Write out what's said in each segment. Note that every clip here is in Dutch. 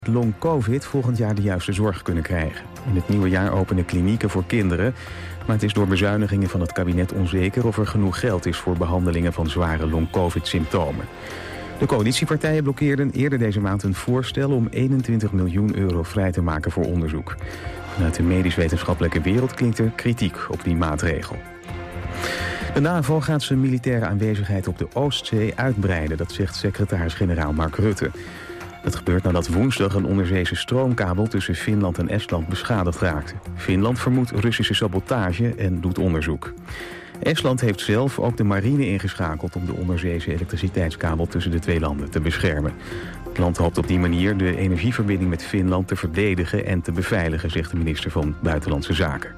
long-covid volgend jaar de juiste zorg kunnen krijgen. In het nieuwe jaar openen klinieken voor kinderen, maar het is door bezuinigingen van het kabinet onzeker of er genoeg geld is voor behandelingen van zware long-covid-symptomen. De coalitiepartijen blokkeerden eerder deze maand een voorstel om 21 miljoen euro vrij te maken voor onderzoek. Vanuit de medisch-wetenschappelijke wereld klinkt er kritiek op die maatregel. De NAVO gaat zijn militaire aanwezigheid op de Oostzee uitbreiden, dat zegt secretaris-generaal Mark Rutte. Dat gebeurt nadat woensdag een onderzeese stroomkabel tussen Finland en Estland beschadigd raakte. Finland vermoedt Russische sabotage en doet onderzoek. Estland heeft zelf ook de marine ingeschakeld om de onderzeese elektriciteitskabel tussen de twee landen te beschermen. Het land hoopt op die manier de energieverbinding met Finland te verdedigen en te beveiligen, zegt de minister van Buitenlandse Zaken.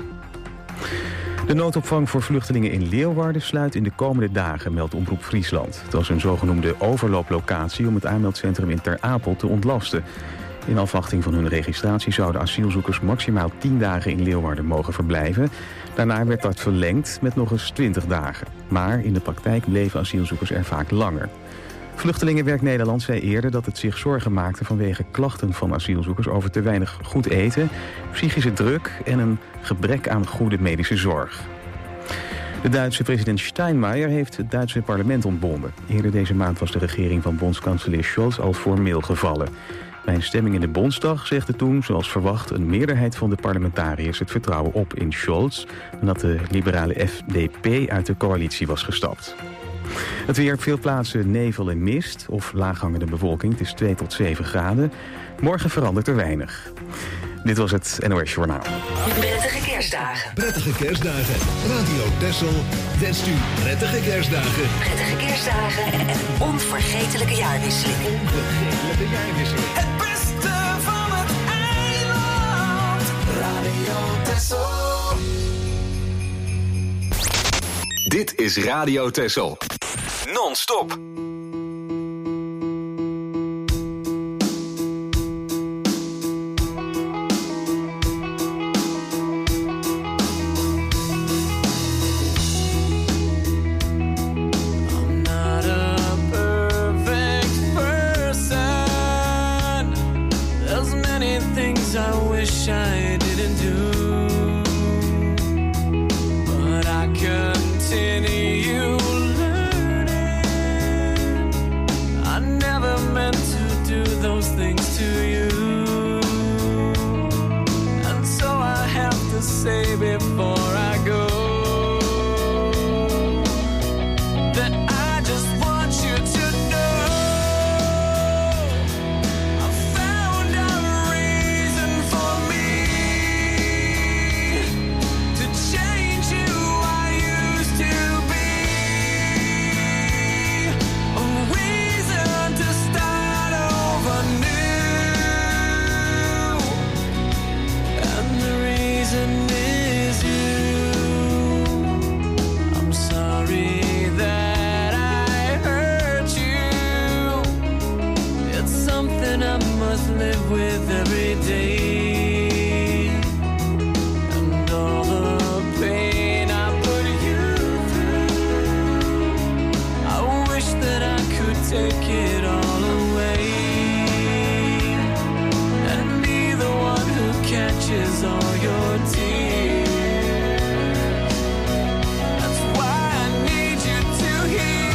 De noodopvang voor vluchtelingen in Leeuwarden sluit in de komende dagen, meldt Omroep Friesland. Het was een zogenoemde overlooplocatie om het aanmeldcentrum in Ter Apel te ontlasten. In afwachting van hun registratie zouden asielzoekers maximaal 10 dagen in Leeuwarden mogen verblijven. Daarna werd dat verlengd met nog eens 20 dagen. Maar in de praktijk bleven asielzoekers er vaak langer. Vluchtelingenwerk Nederland zei eerder dat het zich zorgen maakte vanwege klachten van asielzoekers over te weinig goed eten, psychische druk en een gebrek aan goede medische zorg. De Duitse president Steinmeier heeft het Duitse parlement ontbonden. Eerder deze maand was de regering van bondskanselier Scholz al formeel gevallen. Bij een stemming in de Bondsdag zegde toen, zoals verwacht, een meerderheid van de parlementariërs het vertrouwen op in Scholz, nadat de liberale FDP uit de coalitie was gestapt. Het weer op veel plaatsen nevel en mist of laaghangende bewolking. Het is 2 tot 7 graden. Morgen verandert er weinig. Dit was het NOS Journaal. Prettige kerstdagen. Prettige kerstdagen. Radio Texel wenst u prettige kerstdagen. Prettige kerstdagen en een onvergetelijke jaarwisseling. Onvergetelijke jaarwisseling. Het beste van het eiland. Radio Texel. Dit is Radio Texel. Non-stop. I wish I didn't do, but I continue learning. I never meant to do those things to you, and so I have to say before I go that I just want you to know. Live with every day, and all the pain I put you through, I wish that I could take it all away and be the one who catches all your tears. That's why I need you to hear.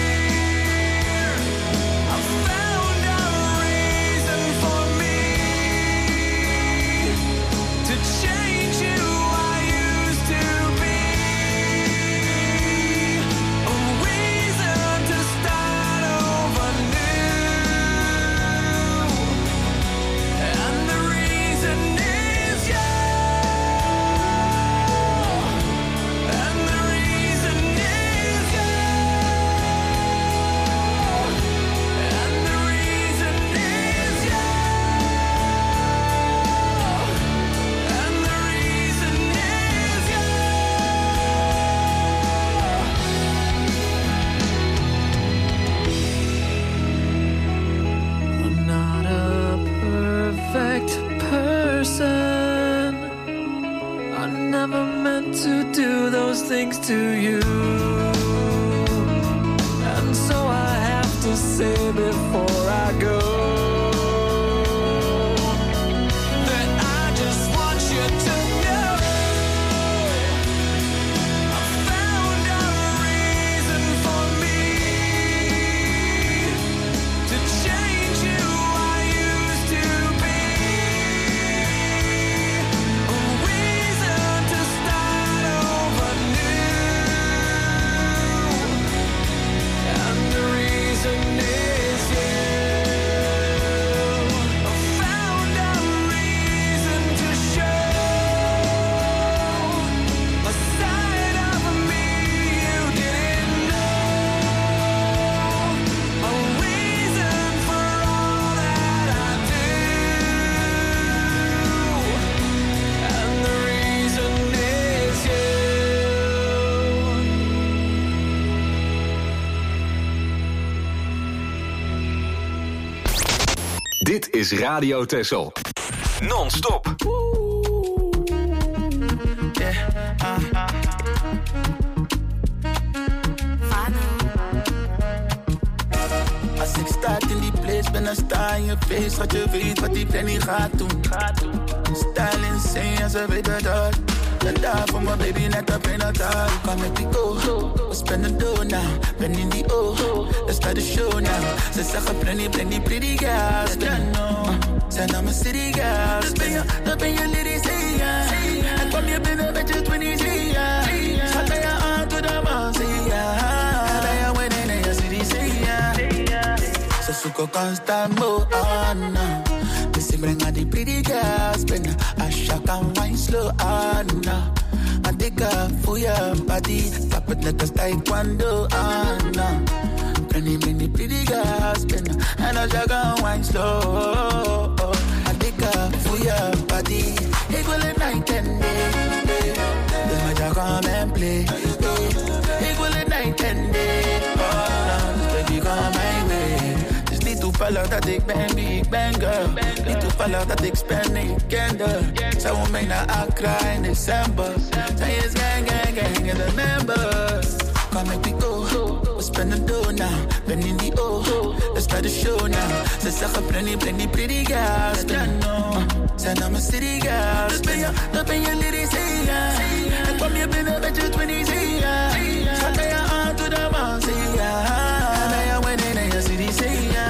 Things to you, and so I have to say before I go Dit is Radio Texel. Non-stop. Als ik sta in die place, ben dan sta in je face. Wat je weet wat die planning gaat doen. Style insane, en ze weten dat. En daar voor mijn baby net op een altaar. Come met die go, we spenden door now. Ben in die oog, let's start the show now. Ze zeggen plenty pretty girls. Zijn naar mijn city girls. Dus ben je lady, say ja. En kom je binnen met je 20, say ja. Schat je aan, doe dat man, say ja. Ben je winning in je city, say ja. Ze zoeken constant more on now. Dus ik breng aan die pretty girls binnen. Asha kan wine slow on now. En dikke voor je body. Tap het net als taekwondo on now. Breng die pretty girls binnen. En Asha kan wine slow. En dikke voor je body. Ik wil een night and day. Dus met jou come and play. Ik wil een night and day. Dus baby come my way. Niet toevallig dat ik ben wie ik ben, girl. Niet toevallig dat ik spend weekender. Zij wil mee naar Accra in december. Zij is gang in de members. Come make me go, we spenden door now. Ben in die oog, let's start the show now. Ze zeggen plenty pretty girls. Zijn naar mijn city girls. Dus ben je lady, say ja. En kom je binnen met je 20, say ja. Schat je aan, doe dat man, say ja. En ben je winning in je city, say ja.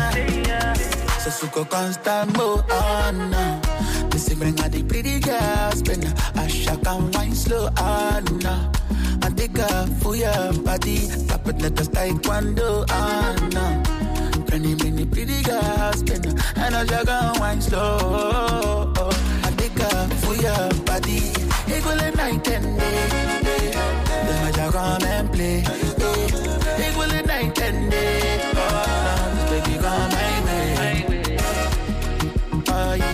Ze zoeken constant more on now. Dus ik breng aan die pretty girls binnen. Asha kan wine slow on now. En dikke voor je body. Tap het net als taekwondo on now. Breng die pretty girls binnen. En Asha kan wine slow. En dikke voor je body. Ik wil een night and day. Dus met jou come and play. Ik wil een night and day. Dus baby come my way. Oh yeah.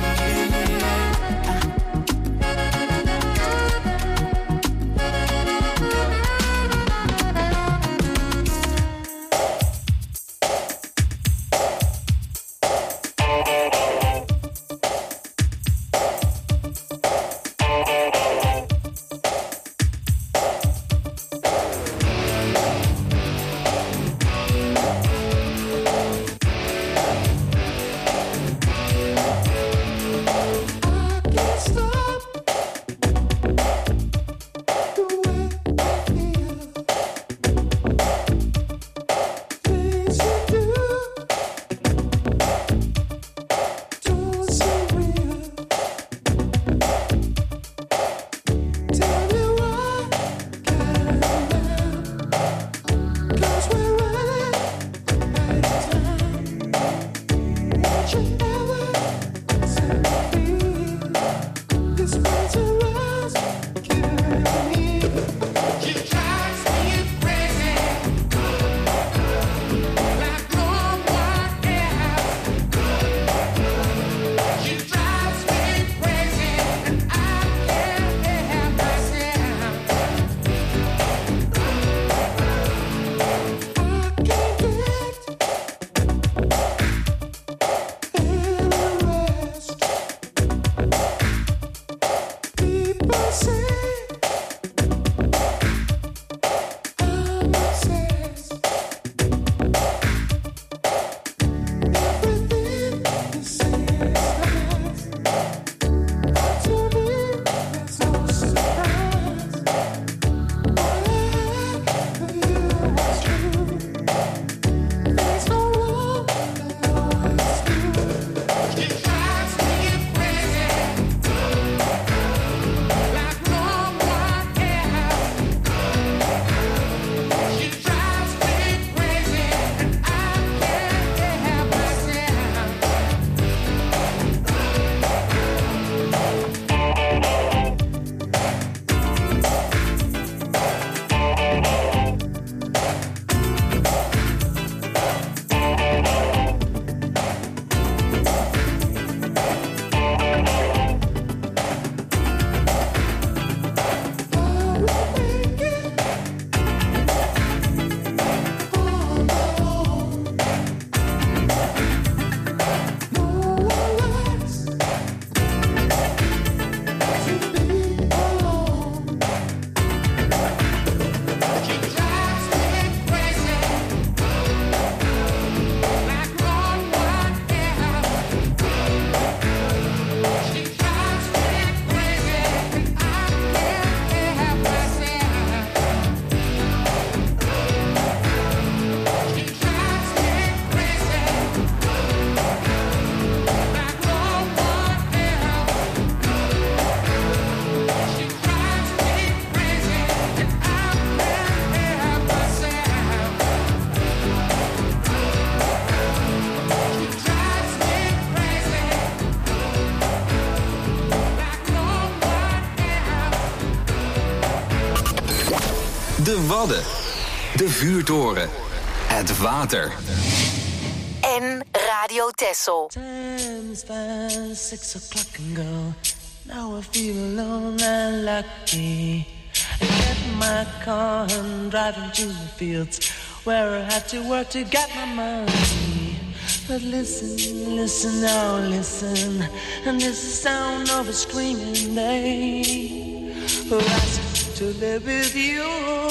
De Wadden. De vuurtoren. Het water. En Radio Texel. Time's past 6 o'clock and go. Now I feel alone and lucky. I get in my car and driving to the fields where I had to work to get my money. But listen, listen, now listen, and this is the sound of a screaming day who asked to live with you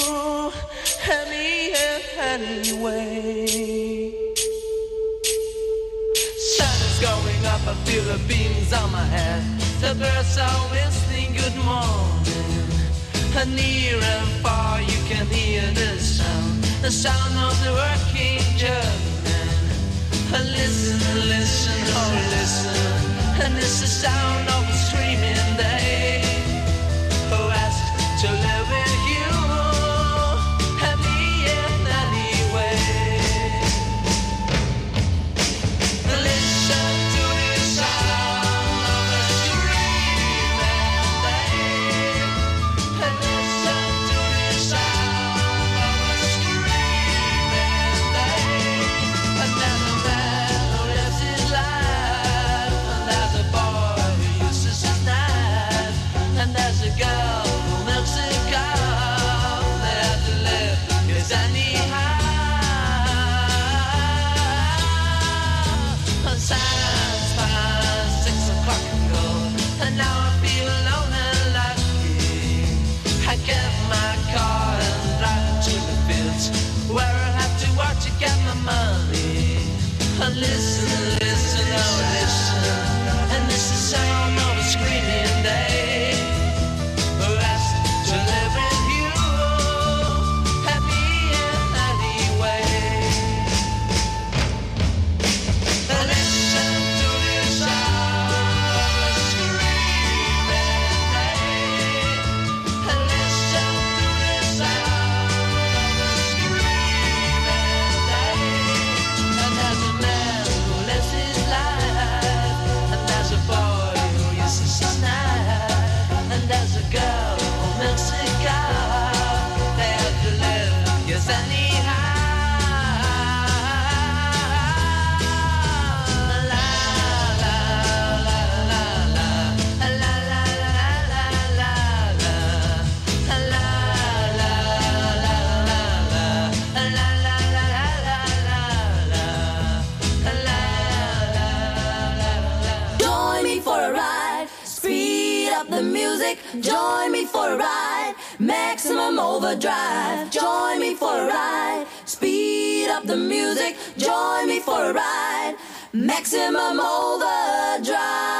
anyway. Sun is going up, I feel the beams on my head. The birds are whistling good morning. And near and far you can hear the sound of the working German. Listen, listen, oh listen, and it's the sound of a screaming day who asked to live with you and me in any way. Listen to the sound of a screaming day, and listen to the sound of a screaming day, and then a man who lives his life, and there's a boy who uses his knife, and there's a girl who milks a cow. They have to live, 'cause anyhow, Santa's past 6 o'clock ago, and now I feel alone and lucky. I get my car and drive to the fields where I have to work to get my money. And listen, listen, oh listen, and this is the sound of a screaming day who asked to live with you and me in any way. And listen to the sound of a screaming day, and listen to the sound of a screaming day. And there's a man who lives his life, and there's a boy who uses his knife, and there's a girl who milks a cow. They have to live, yes anyhow. La la la la la la, la la la la la la, la la la la. Join me for a ride, speed up the music. Join me for a ride, maximum overdrive. Join me for a ride, speed up the music. Join me for a ride, maximum overdrive.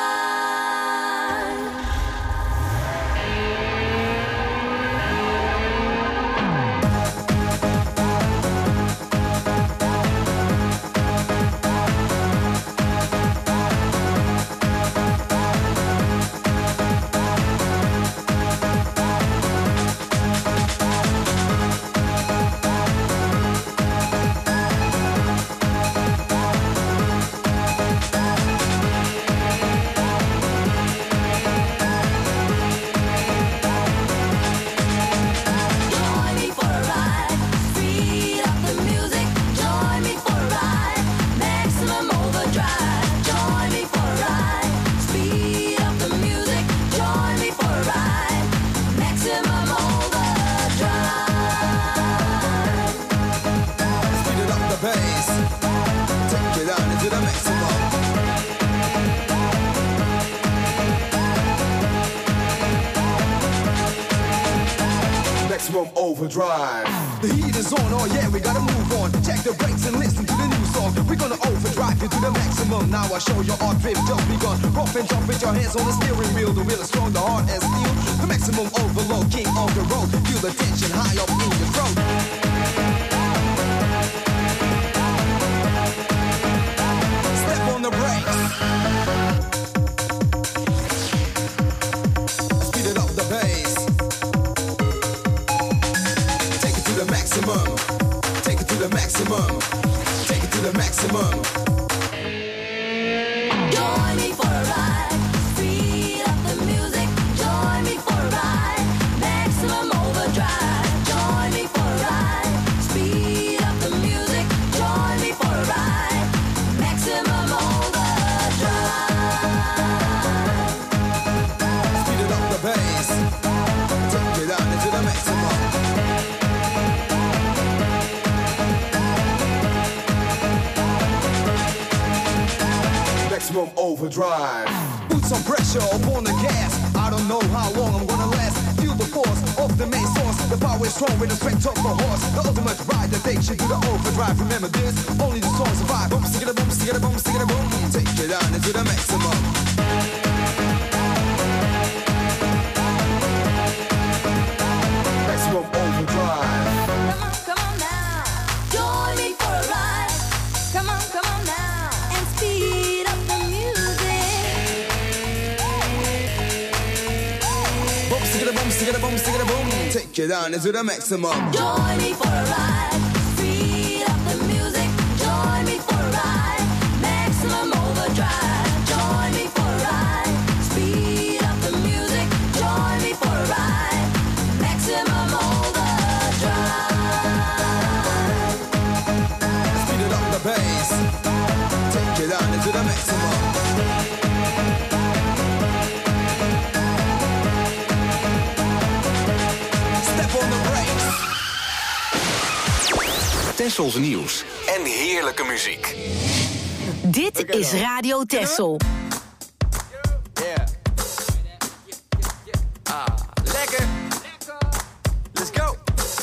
Join me for a ride, speed up the music. Join me for a ride, maximum overdrive. Join me for a ride, speed up the music. Join me for a ride, maximum overdrive. Speed it up the bass, take it down into the maximum. Maximum overdrive. The heat is on, oh yeah, we gotta move on. Check the brakes and listen to the new song. We're gonna overdrive you to the maximum. Now I show you our drift just begun. Rough and jump with your hands on the steering wheel. The wheel is strong, the heart as steel. The maximum overload, king of the road. Feel the tension high up in your throat. Step on the brakes. Speed it up the bass. Take it to the maximum. Take it to the maximum. Take it to the maximum. Join me for a ride, speed up the music. Join me for a ride, maximum overdrive. Join me overdrive. Put some pressure upon the gas. I don't know how long I'm gonna last. Feel the force of the main source. The power is strong with the strength of a horse. The ultimate ride that takes you to the overdrive. Remember this, only the strong survive. Boom, stick it a boom, stick it a boom, stick it a boom. Take it down into the maximum. Maximum overdrive. Come on now, join me for a ride. Come on now, and speed up the music. Boom, stick it a boom, stick it a boom, stick it a boom. Take it down into the maximum. Join me for a ride. Speed up the music. Join me for a ride. Maximum overdrive. Join me for a ride. Speed up the music. Join me for a ride. Maximum overdrive. Speed it up the bass. Take it down into the maximum. Step on the brakes. Tessels nieuws en heerlijke muziek. Dit is Radio Tessel. Yeah. Lekker. Let's go.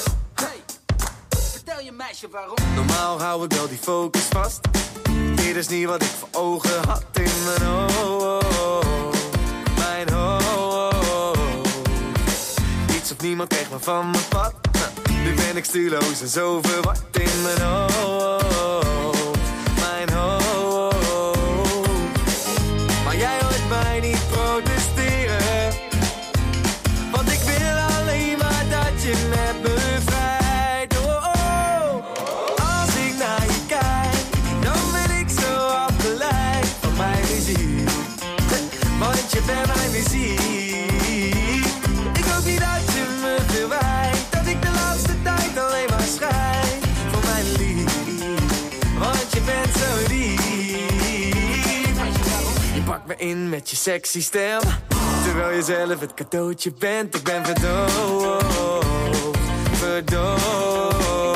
Vertel je meisje waarom. Normaal hou ik wel die focus vast. Dit is niet wat ik voor ogen had in mijn hoofd. Mijn hoofd. Niets of niemand kreeg me van mijn pad. Nu ben ik stuurloos en zo verward in mijn hoofd. Mijn hoofd. Maar jij hoort mij niet protesteren. Want ik wil alleen maar dat je me bevrijdt. Oh, oh. Als ik naar je kijk, dan ben ik zo afgeleid van mijn muziek. Want je bent mijn muziek. Ik hoop niet dat je me verwijt. Dat ik de laatste tijd alleen maar schrijf voor mijn lief. Want je bent zo lief. Je pakt me in met je sexy stem. Terwijl je zelf het cadeautje bent. Ik ben verdoofd, verdoofd.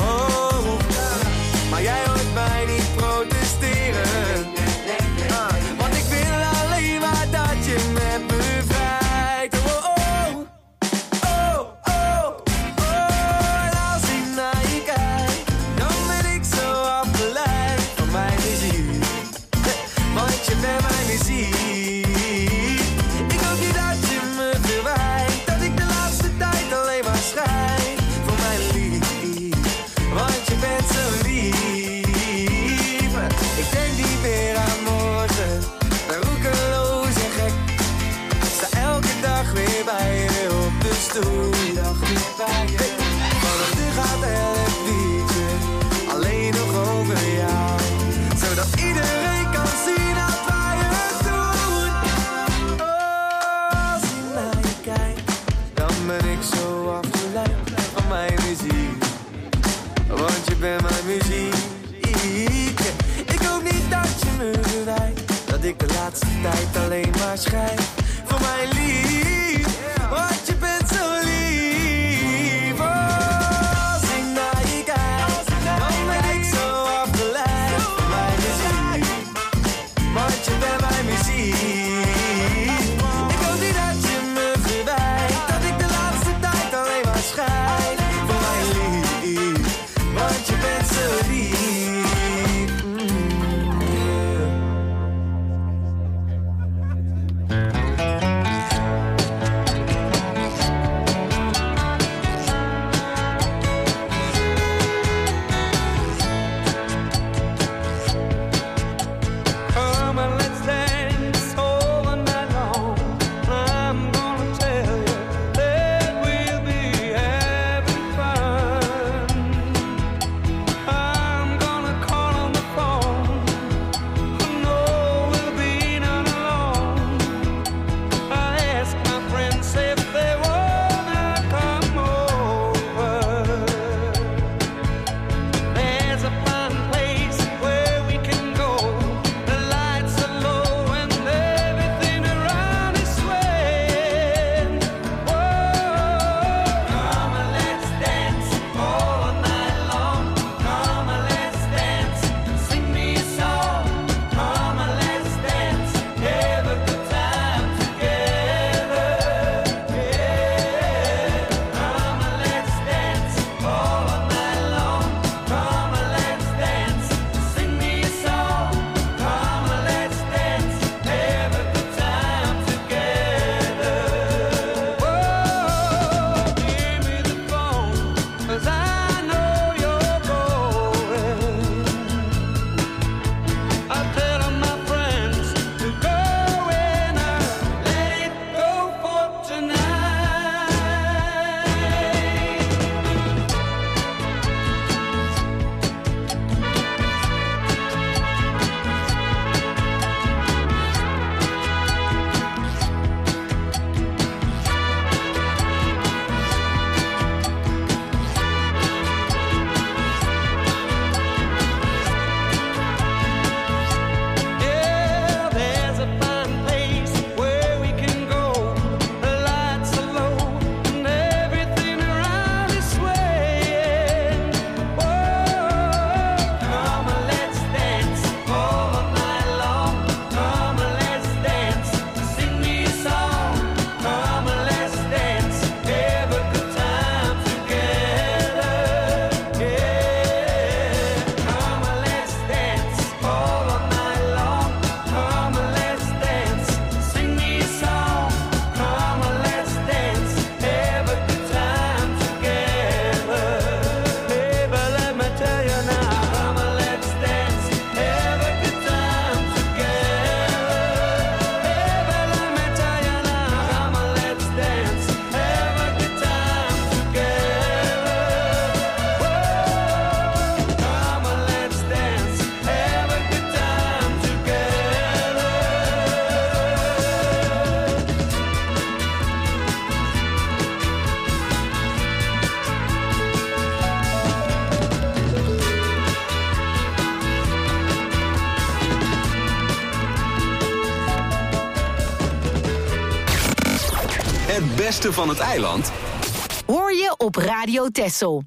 Maar jij hoort mij niet protesteren. Want ik wil alleen maar dat je me bevrijdt. Oh, oh, oh, oh, oh. En als ik naar je kijk, dan ben ik zo afgeleid van mijn muziek. Want je bent mijn muziek. Ik hoop niet dat je me verwijt. Dat ik de laatste tijd alleen maar schrijf voor mijn lief. Want je bent zo lief. Ik denk niet meer aan morgen. Ben roekeloos en gek. Sta elke dag weer bij je op de stoel. Vanaf nu gaat het liedje alleen nog over jou. Zodat iedereen kan zien dat wij het doen. Oh, als ik naar je kijk, dan ben ik zo afgeleid van mijn muziek. Want je bent mijn muziek. Ik hoop niet dat je me verwijt. Dat ik de laatste tijd alleen maar schrijf voor mijn lief. Want je bent zo lief. Oh, als ik naar je kijk, dan ben ik zo afgeleid van mijn muziek. Want je bent mijn muziek. Ik hoop niet dat je me verwijt. Dat ik de laatste tijd alleen maar schrijf voor mijn lief. Want je bent zo lief. Het beste van het eiland Hoor je op Radio Texel.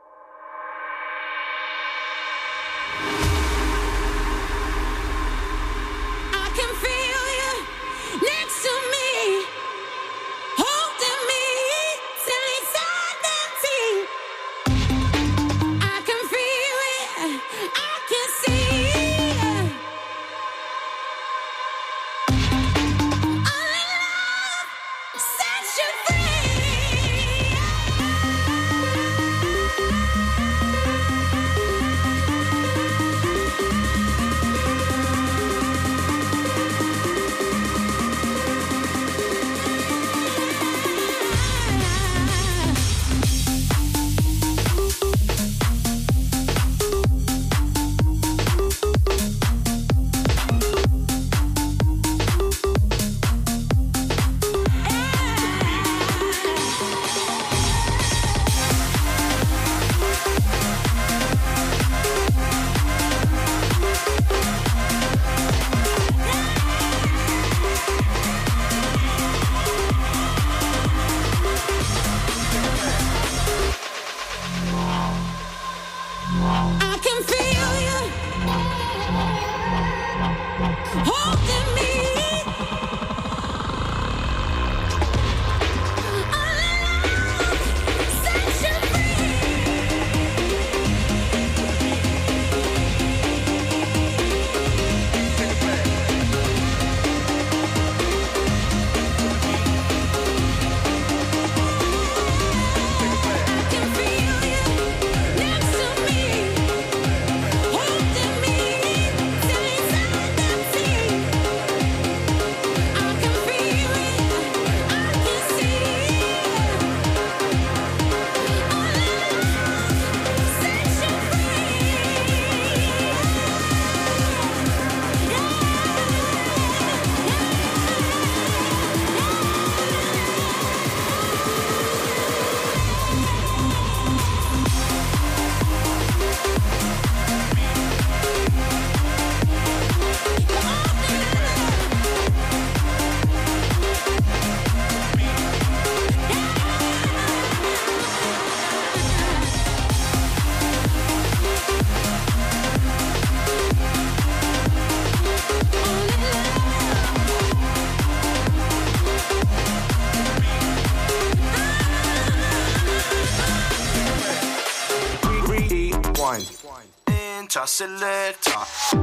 Selector.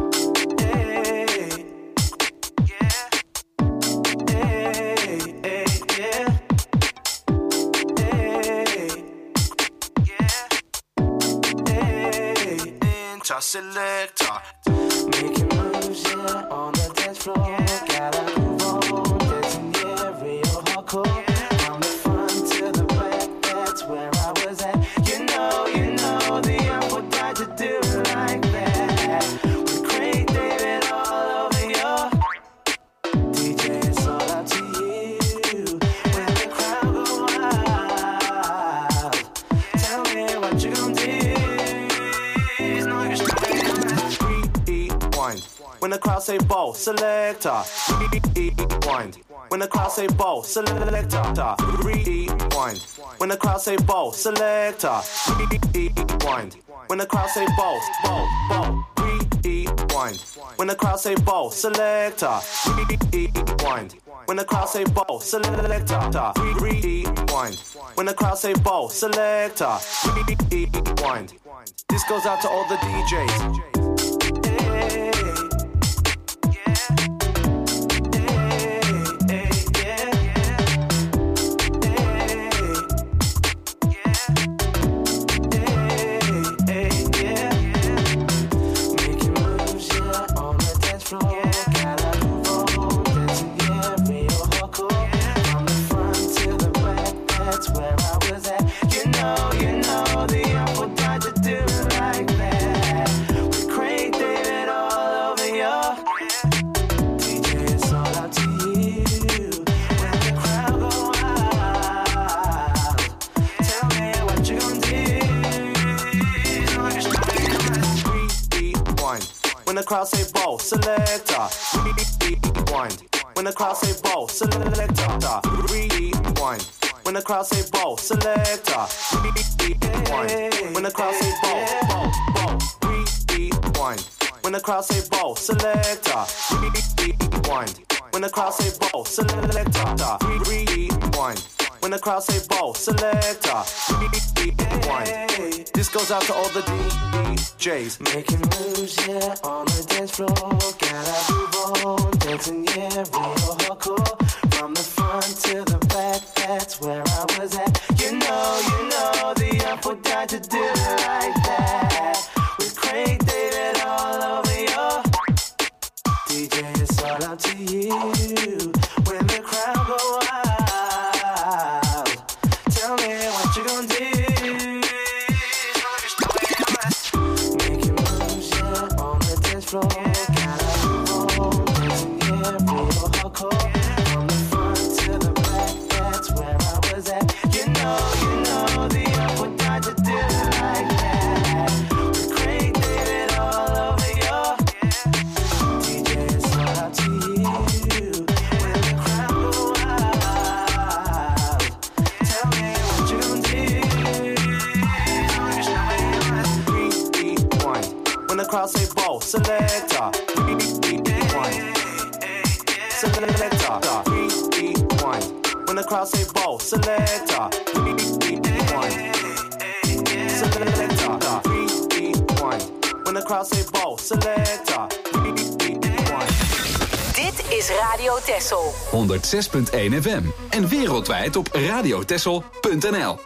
Selector, making moves, yeah, on the dance floor. Gotta move on, dancing, yeah, real hardcore. From the front to the back, that's where I was at. You know, the apple died to do it like that. With Craig David all over your DJ, it's all up to you. When the crowd go wild, tell me what you gon' do. When the crowd say ball, selector, rewind. When the crowd say ball, selector, rewind. When the crowd say ball, selector, rewind. When the crowd say ball, rewind. When the crowd say ball, selector, rewind. When the crowd say ball, selector, rewind. When the crowd say ball, selector, rewind. This goes out to all the DJs. When the crowd say ball, selector, rewind. When the crowd say ball, selector, rewind. rewind. When the crowd say ball, selector. Rewind. When the crowd say ball, rewind. When the crowd say ball, selector. Rewind. When the crowd say ball, selector. Rewind. When the crowd say ball, selector. Rewind. This goes out to all the DJs. Making moves, yeah, on the dance floor. Gotta move on, dancing, yeah, real hardcore. From the front to the back, that's where I was at. You know, the upward died to do it like that. With Craig David all over you. DJ, it's all up to you. When the crowd go wild, tell me what you gonna do. Making moves, yeah, on the dance floor. Gotta move on, dancing, yeah, real hardcore. From the front to the back, that's where I was at. You know, the upward died to do it like that. With Craig David all over you. DJ, it's all up to you. When the crowd go wild, tell me what you gonna do. Rewind. When the crowd say ball, selector. Rewind. Selector. Rewind. When the crowd say ball, selector. Rewind. Selector. Rewind. When the crowd say ball, selector. Rewind. Dit is Radio Texel. 106.1 FM en wereldwijd op radiotexel.nl.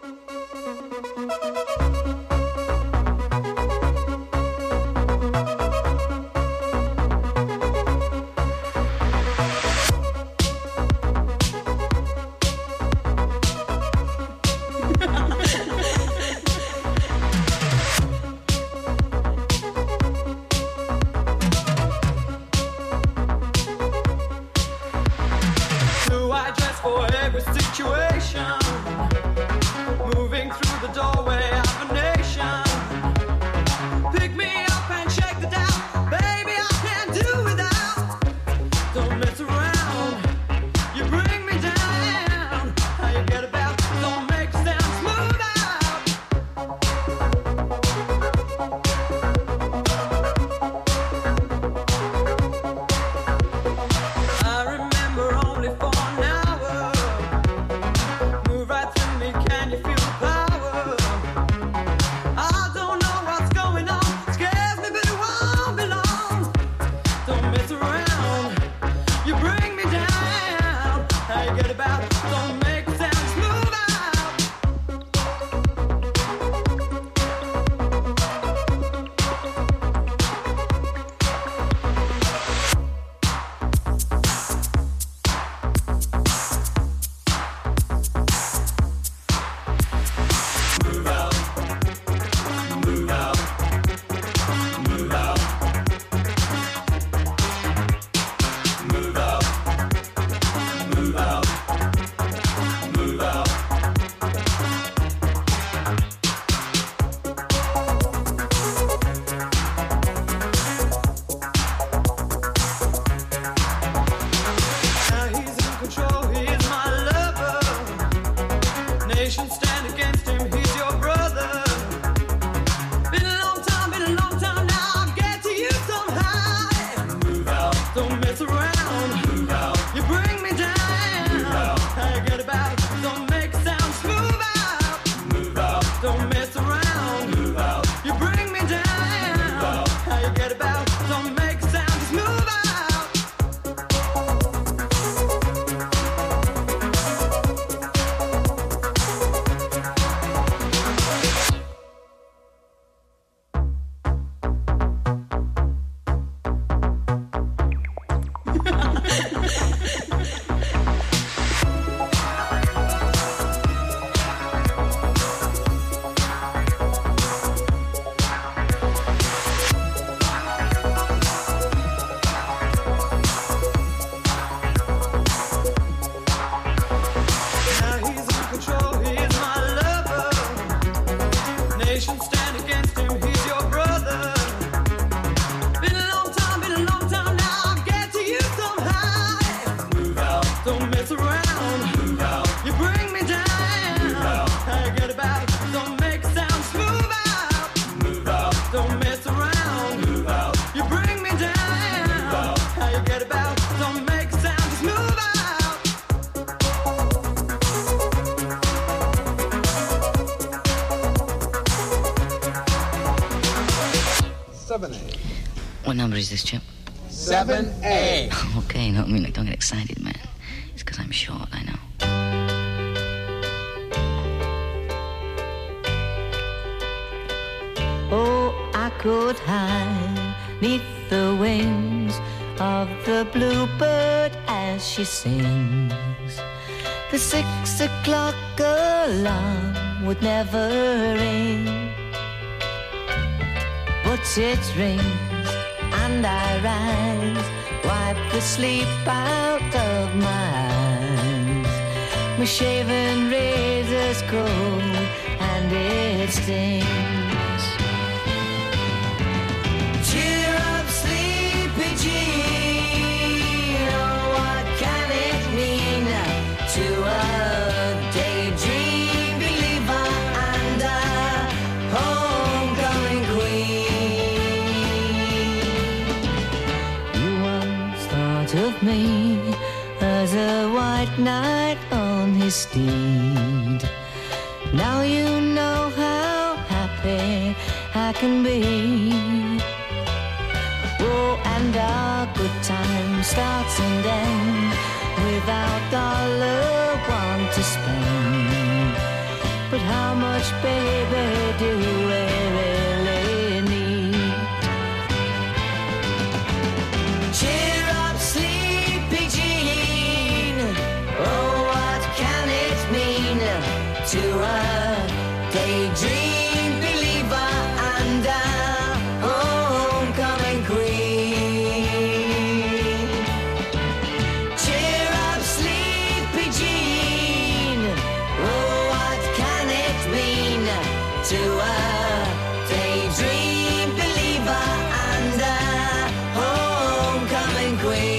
Do I dress for every situation? Moving through the doorway of a nation. Pick me up and shake the doubt. Baby, I can't do without. Don't mess around. You bring me down. How you get about? Don't make a sound. Smooth out. I remember only for an hour. Move right through me, can you feel the power? I don't know what's going on. Scares me, but it won't be long. Don't mess around. You bring me down. How you get about? Don't make a sound. Smooth out. Move out. 7A. What number is this, Chip? 7A. Okay, no, I mean, like, don't get excited, man. It's because I'm short, I know. Oh, I could hide neath the wings of the bluebird as she sings. The 6 o'clock alarm would never ring, but it rings and I rise, wipe the sleep out of my eyes. My shaven razor's cold and it stings. Cheer up, sleepy Jean. Oh, what can it mean to a daydream believer and a homecoming queen? You once thought of me as a white knight on his steed. Now you know how happy I can be. Oh, and our good time starts and ends without dollar one to spend. But how much, baby, do we really need? Cheer up, sleepy Jean. Oh, what can it mean to a daydream believer and a homecoming queen? Cheer up, sleepy Jean. Oh, what can it mean to a daydream believer and a homecoming queen?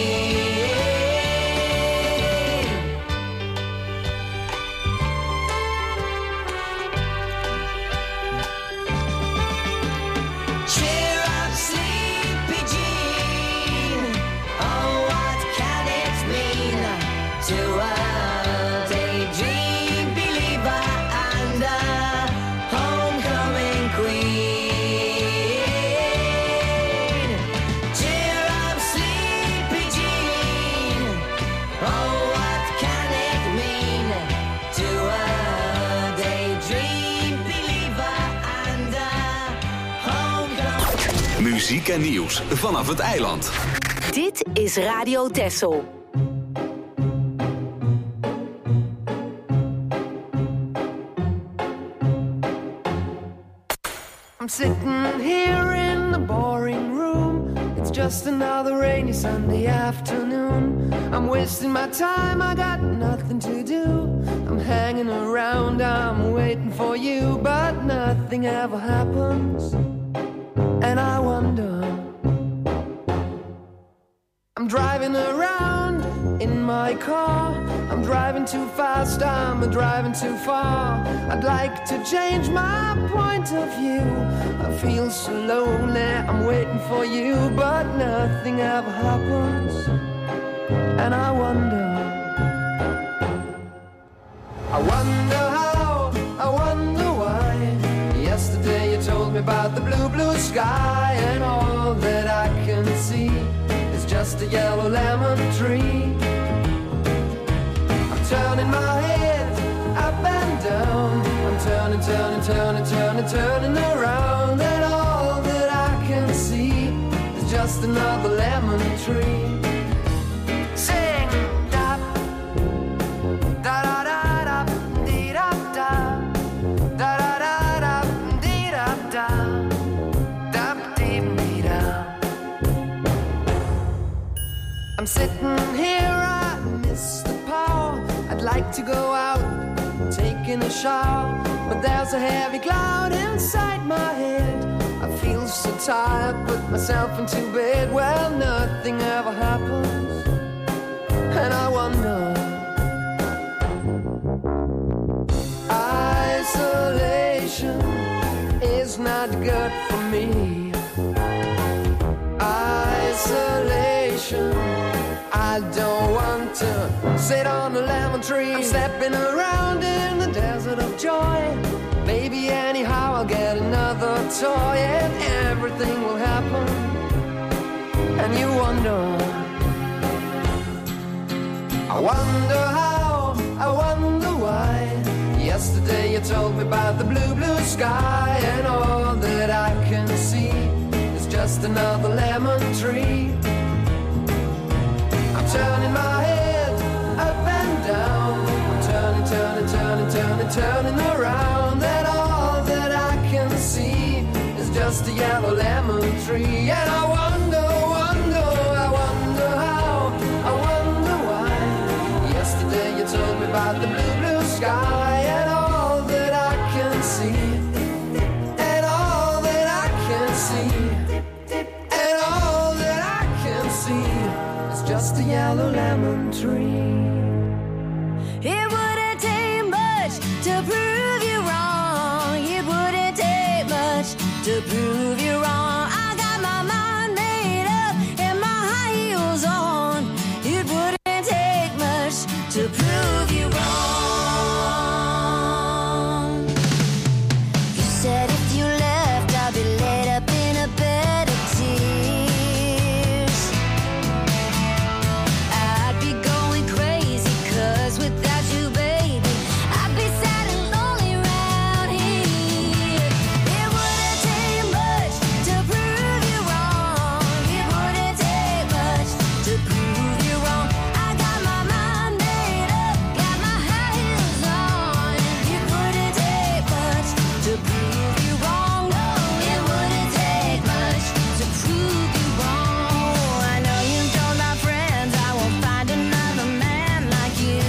Cheer up, sleepy Jean. Oh, what can it mean to a daydream believer and a homecoming queen? Cheer up, sleepy Jean. Oh, what can it mean to a daydream believer and a homecoming? Muziek en nieuws vanaf het eiland. Dit is Radio Texel. I'm sitting here in the boring room. It's just another rainy Sunday afternoon. I'm wasting my time, I got nothing to do. I'm hanging around, I'm waiting for you, but nothing ever happens. And I wonder, I'm driving around in my car. I'm driving too fast, I'm driving too far. I'd like to change my point of view. I feel so lonely, I'm waiting for you, but nothing ever happens. And I wonder how, I wonder why. Yesterday you told me about the blue, blue sky, and all that I can see is just a yellow lemon tree. I'm turning my head up and down. I'm turning, turning, turning, turning, turning around, and all that I can see is just another lemon tree. Sing da da da da da dee da da da da da da dee da da da dee dee da. I'm sitting here, I miss the power. I'd like to go out, taking a shower, but there's a heavy cloud inside my head. I feel so tired, put myself into bed. Well, nothing ever happens, and I wonder. Isolation is not good for me. Isolation, I don't want to sit on a lemon tree. I'm stepping around in the desert of joy. Maybe anyhow I'll get another toy and everything will happen. And you wonder, I wonder how, I wonder why. Yesterday you told me about the blue, blue sky, and all that I can see is just another lemon tree. I'm turning my head up and down, I'm turning, turning, turning, turning, turning around, and all that I can see is just a yellow lemon tree. And I wonder, wonder, I wonder how, I wonder why. Yesterday you told me about the blue, blue sky, and all that I can see, and all that I can see, and all that I can see is just a yellow lemon tree. It wouldn't take much to prove you wrong. It wouldn't take much to prove you wrong. I got my mind made up and my high heels on. It wouldn't take much to prove you wrong. You said if you left, I'd be laid up in a bed of tears. I'd be going crazy, 'cause without you, baby, I'd be sad and lonely round here. It wouldn't take much to prove you wrong. It wouldn't take much to prove you wrong. I got my mind made up, got my high heels on. It wouldn't take much to prove you wrong. No, it wouldn't take much to prove you wrong. I know you told my friends I won't find another man like you.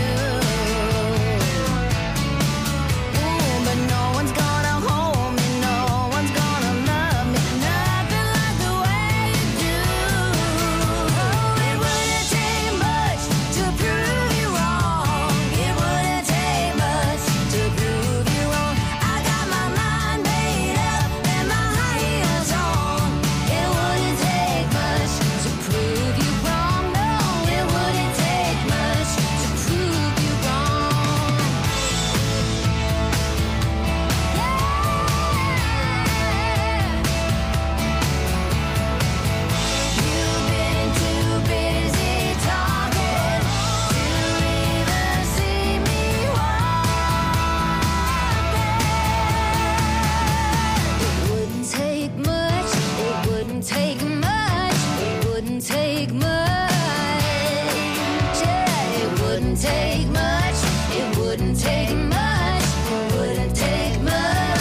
But no one's gonna hold me, no one's gonna love me, nothing like the way you do. It wouldn't take much to prove you wrong. It wouldn't take much to prove you wrong. I got my mind made up and my high heels on. It wouldn't take much to prove you wrong. No, it wouldn't take much to prove you wrong. You've been too busy talking to even see me walking. It wouldn't take much, it wouldn't take much, it wouldn't take much. Yeah, it wouldn't take much, it wouldn't take much, it wouldn't take much.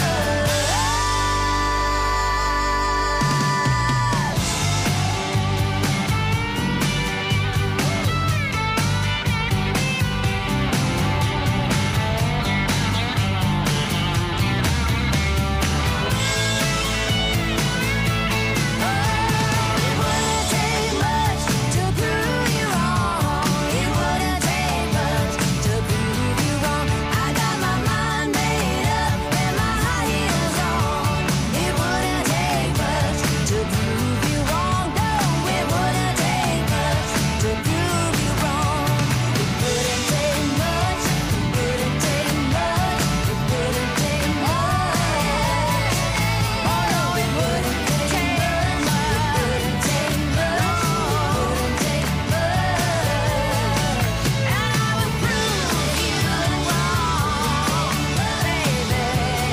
It wouldn't take much to prove you wrong. It wouldn't take much to prove you wrong. I got my mind made up and my high heels on. It wouldn't take much to prove you wrong. No, it wouldn't take much to prove you wrong. It wouldn't take much. It wouldn't take much. It wouldn't take much. Oh no, it wouldn't take much. It wouldn't take much. It wouldn't take much. And I would prove you wrong, baby.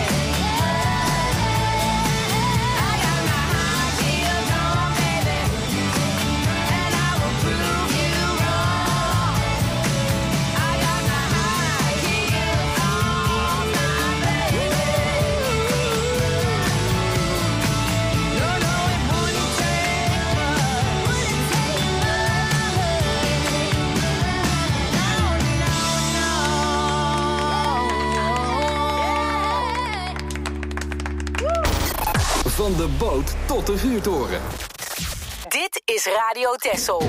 I got my high heels on, baby, and I will prove you wrong. I got my high heels on, my baby. No, no, it wouldn't take much. Van de boot tot de vuurtoren. Dit is Radio Texel.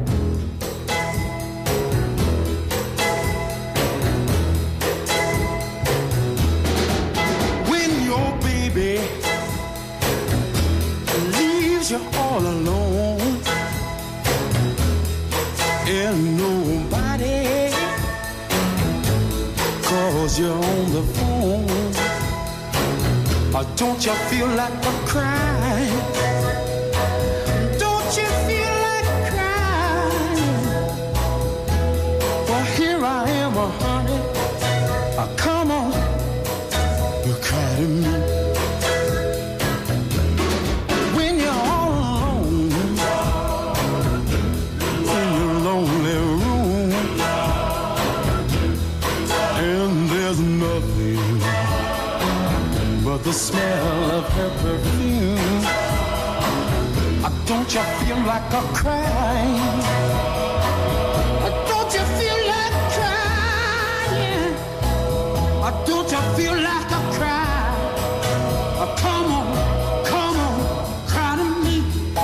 When your baby leaves you all alone and nobody calls you on the phone, Don't you feel like a crying? Don't you feel like crying? Well, here I am, honey. Come on, you cry to me. When you're all alone in your lonely room, and there's nothing but the smell of her perfume. Don't you feel like a crying? Don't you feel like crying? Don't you feel like a cry? Come on, cry to me.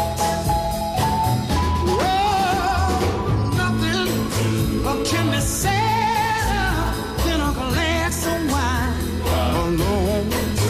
Oh, nothing can be said in a glass of wine alone.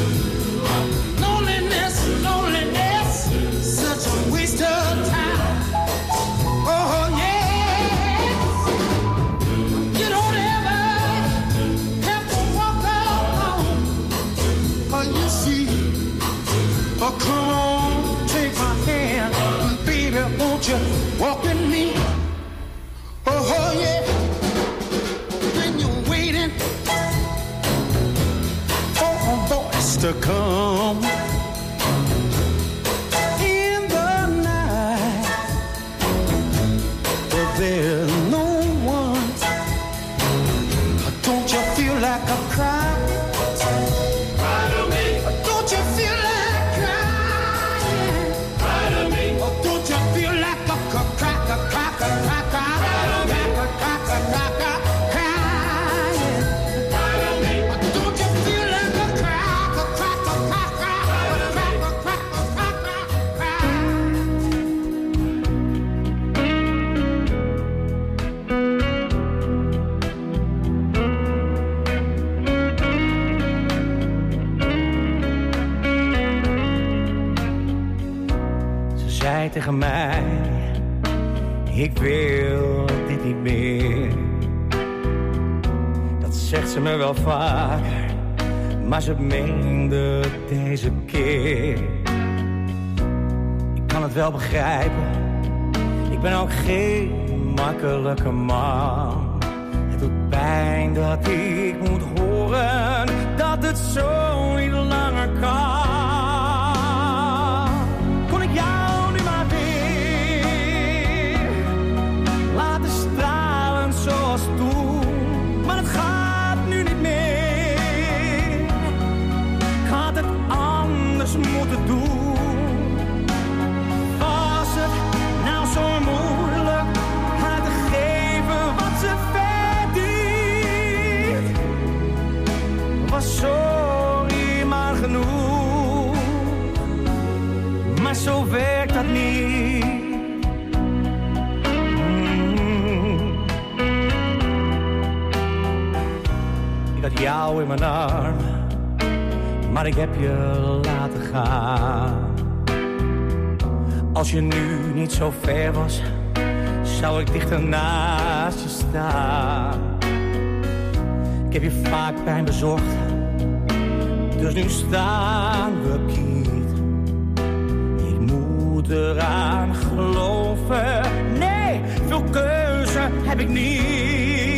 Loneliness, such a waste of time. Oh yeah, you don't ever have to walk alone. Oh, you see, oh come on, take my hand, baby, won't you walk with me? Oh yeah, when you're waiting for a voice to come. There's no one. Don't you feel like a cry? Cry to me. Don't you feel like crying? Cry to me. Don't you feel like a cry? Tegen mij, ik wil dit niet meer. Dat zegt ze me wel vaker, maar ze meende deze keer. Ik kan het wel begrijpen, ik ben ook geen makkelijke man. Het doet pijn dat ik moet horen dat het zo niet langer kan. Kon ik jou zoals toen, maar het gaat nu niet meer. Ik had het anders moeten doen. Was het nou zo moeilijk haar te geven wat ze verdient? Was sorry maar genoeg, maar zo werkt dat niet. Ik had jou in mijn armen, maar ik heb je laten gaan. Als je nu niet zo ver was, zou ik dichter naast je staan. Ik heb je vaak pijn bezorgd, dus nu staan we kiet. Ik moet eraan geloven, nee, veel keuze heb ik niet.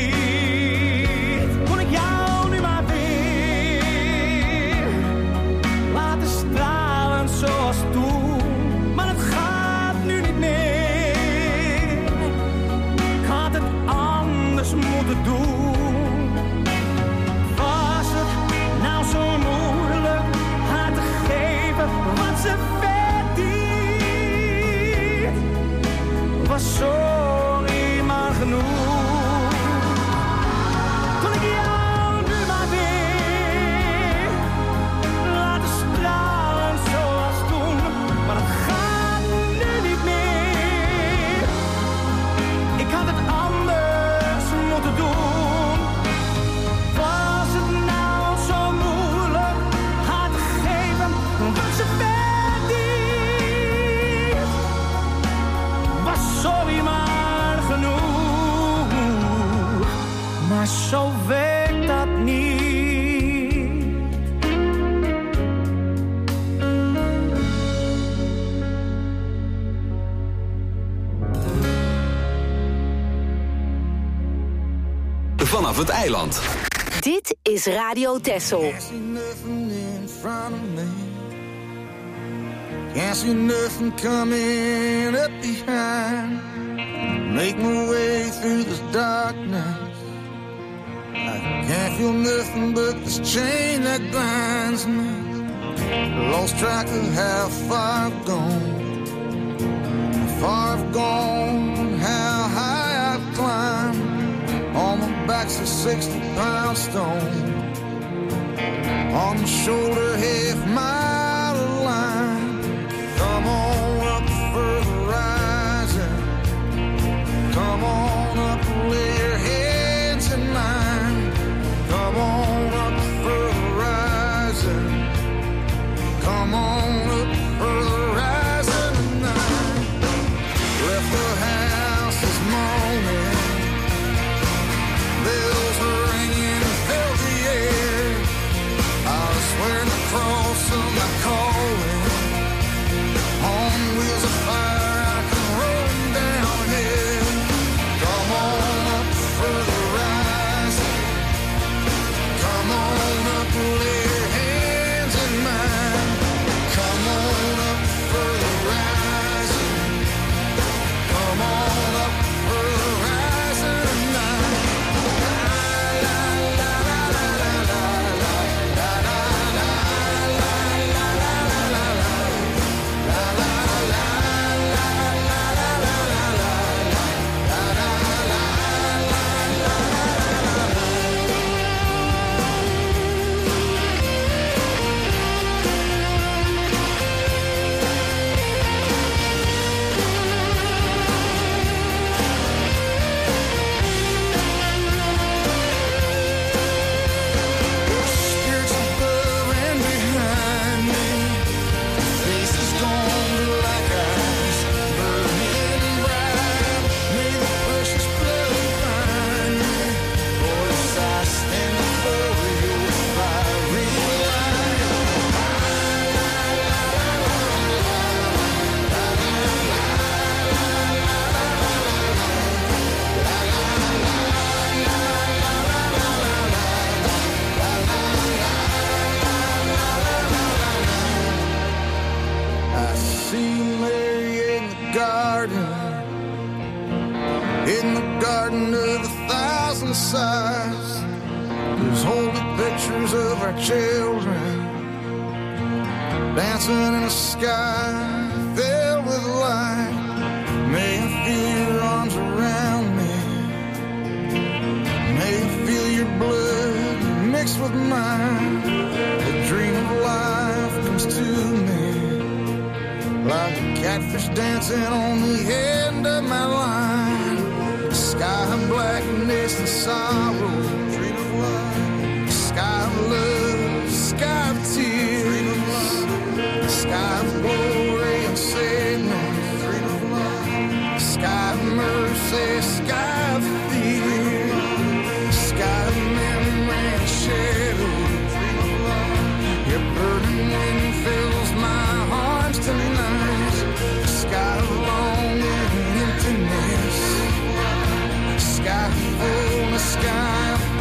Zoals toen, maar het gaat nu niet meer. Ik had het anders moeten doen. Was het nou zo moeilijk haar te geven wat ze verdient? Was sorry maar genoeg. Kon ik jou nu maar weer laten stralen zoals toen, maar het gaat nu niet meer. Ik had het anders moeten doen. Was het nou zo moeilijk haar te geven wat ze verdient? Was sorry maar genoeg, maar zo werkt dat niet. vanaf het eiland. Dit is Radio Texel. Can't see nothing coming up behind. Make my way through this darkness. I can't feel nothing but this chain that binds me. Lost track of how far I've gone. How far I've gone, how high I've climbed. On my back's a 60-pound stone. On my shoulder, half mile of line. Come on up for the rising. Come on up, lay your hands in mine. Come on up for the rising. Come on up for the rising tonight. Left the house this morning. Bells are ringing, filled the air. I was wearing the cross of my calling. On wheels of fire, I can roll them down here. Come on up for the rising. Come on up, lay your hands in mine. Come on up for the rising. Come on up for the rising tonight. La la la la la la la la la la la la la la la. Spirits above and behind me. Faces gone like ice, burning bright. May the precious blood find me. Voice, I stand before your fiery light. I see Mary in the garden of 1,000 sighs. There's holy pictures of our children dancing in a sky filled with light. May I feel your arms around me. May I feel your blood mixed with mine. The dream of life comes to me like a catfish dancing on the end of my line. Sky of blackness and sorrow, dream of life. Sky of love, sky of tears. Sky of glory and sadness, dream of life. Sky of mercy, sky of fear. Sky of memory and shadow, dream of life. Your burning wind fills my arms tonight. Sky of longing and emptiness. Sky full, the sky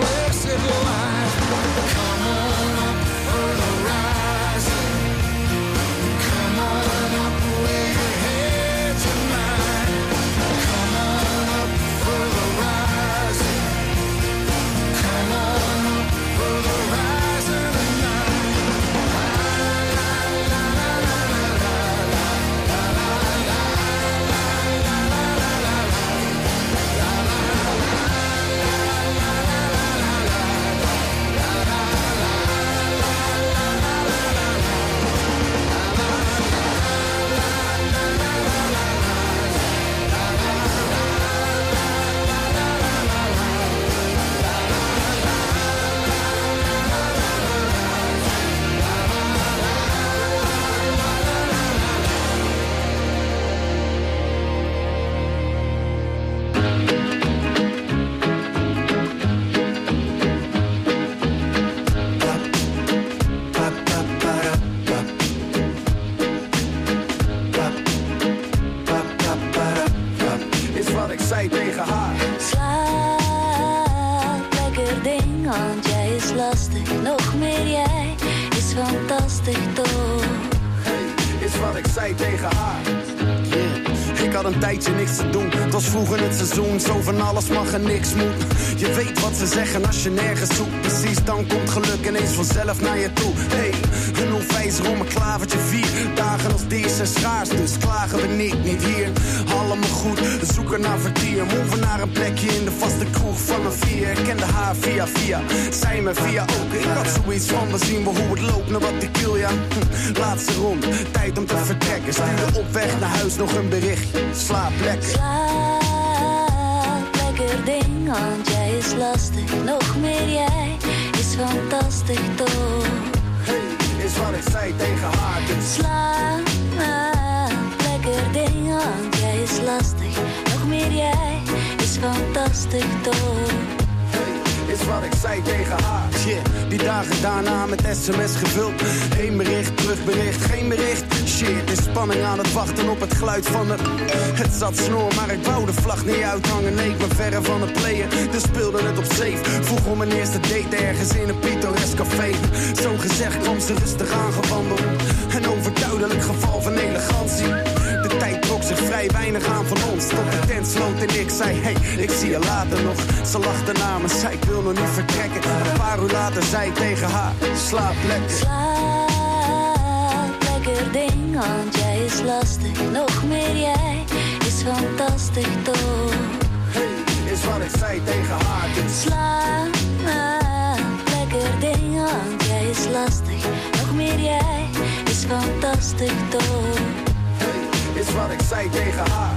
want jij is lastig. Nog meer jij is fantastisch toch. Hey, is wat ik zei tegen haar. Yeah. Ik had een tijdje niks te doen. Het was vroeg in het seizoen, zo van alles mag en niks moet. Je weet wat ze zeggen als je nergens zoekt. Precies, dan komt geluk ineens vanzelf naar je toe. Hey, een onwijzer om een klavertje 4 dagen als deze zijn schaars, dus klagen we niet hier. Allemaal goed, we zoeken naar vertier. Moven naar een plekje in de vaste kroeg van een 4. Ik kende haar via, zij me via ook. Ik had zoiets van, we zien wel hoe het loopt, naar wat ik wil, ja. Laatste rond, tijd om te vertrekken. Stuurde op weg naar huis nog een bericht. Slaap lekker. Slaap lekker ding, want jij is lastig. Nog meer jij is fantastisch toch. Hey, is wat ik zei tegen haar. Dus. Slaap lekker ding, want jij is lastig. Nog meer jij is fantastisch toch. Is wat ik zei tegen haar. Shit, die dagen daarna met sms gevuld. Heen bericht, terugbericht, geen bericht. Shit, in spanning aan het wachten op het geluid van de... Het zat snor, maar ik wou de vlag niet uithangen. Nee, ik ben verre van het playen, dus speelde het op safe. Vroeg om mijn eerste date ergens in een pittoresk café. Zo gezegd kwam ze rustig aangewandeld. Een overduidelijk geval van elegantie. De tijd trok zich vrij weinig aan van ons. Tot de tent sloot en ik zei, hey, ik zie je later nog. Ze lachte na me, zei ik wil nog niet vertrekken. Een paar uur later zei ik tegen haar, slaap lekker. Slaap lekker ding, want jij is lastig. Nog meer jij is fantastisch toch. Hey, is wat ik zei tegen haar. Dus. Slaap lekker ding, want jij is lastig. Nog meer jij is fantastisch toch. Is wat ik zei tegen haar.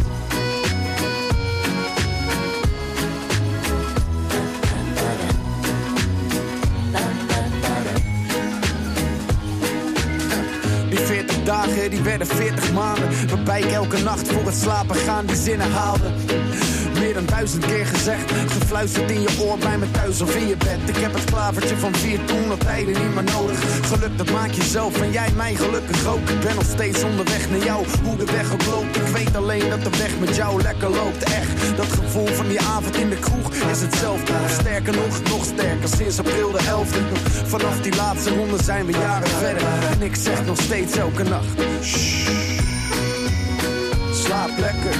Die 40 dagen, die werden 40 maanden. Waarbij ik elke nacht voor het slapen gaan die zinnen haalde. Meer dan 1000 keer gezegd, gefluisterd in je oor bij me thuis of in je bed. Ik heb het klavertje van 4 toen al tijden niet meer nodig. Geluk dat maak je zelf en jij mij gelukkig ook. Ik ben nog steeds onderweg naar jou, hoe de weg ook loopt. Ik weet alleen dat de weg met jou lekker loopt. Echt, dat gevoel van die avond in de kroeg is hetzelfde. Sterker nog sterker, sinds april de 11e. Vanaf die laatste ronde zijn we jaren verder. En ik zeg nog steeds elke nacht, shh, slaap lekker.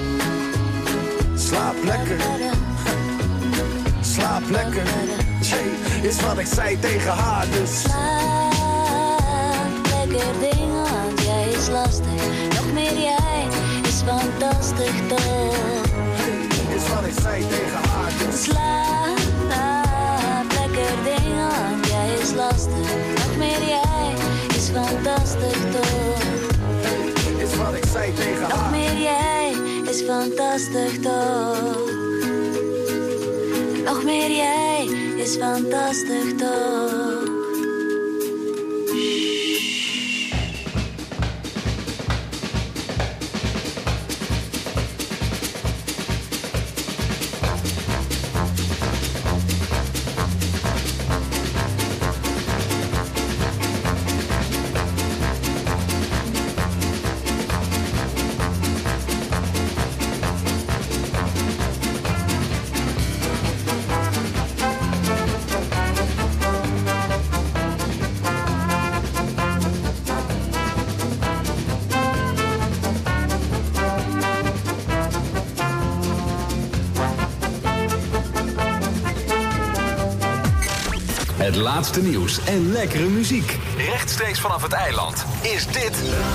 Slaap lekker. Slaap lekker. Jay, is wat ik zei tegen haar dus. Slaap lekker ding, want jij is lastig. Nog meer jij is fantastisch toch. Is wat ik zei tegen haar dus. Slaap lekker ding, want jij is lastig. Nog meer jij is fantastisch toch. Is wat ik zei tegen haar. Nog meer jij is fantastisch toch. Nog meer jij is fantastisch toch. Het laatste nieuws en lekkere muziek. Rechtstreeks vanaf het eiland is dit...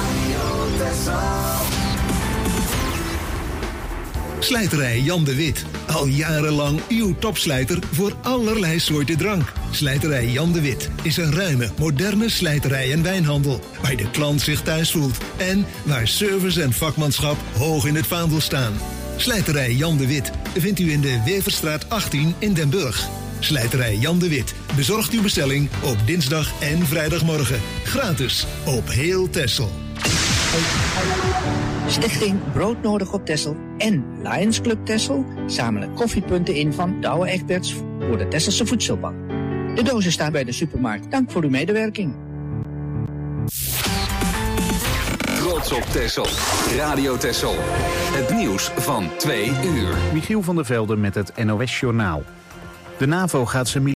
Slijterij Jan de Wit. Al jarenlang uw topslijter voor allerlei soorten drank. Slijterij Jan de Wit is een ruime, moderne slijterij en wijnhandel. Waar de klant zich thuis voelt. En waar service en vakmanschap hoog in het vaandel staan. Slijterij Jan de Wit vindt u in de Weverstraat 18 in Den Burg. Slijterij Jan de Wit bezorgt uw bestelling op dinsdag en vrijdagmorgen. Gratis op heel Texel. Stichting Broodnodig op Texel en Lions Club Texel zamelen koffiepunten in van Douwe Egberts voor de Tesselse Voedselbank. De dozen staan bij de supermarkt. Dank voor uw medewerking. Trots op Texel. Radio Texel. Het nieuws van 2 uur. Michiel van der Velde met het NOS Journaal. De NAVO gaat zijn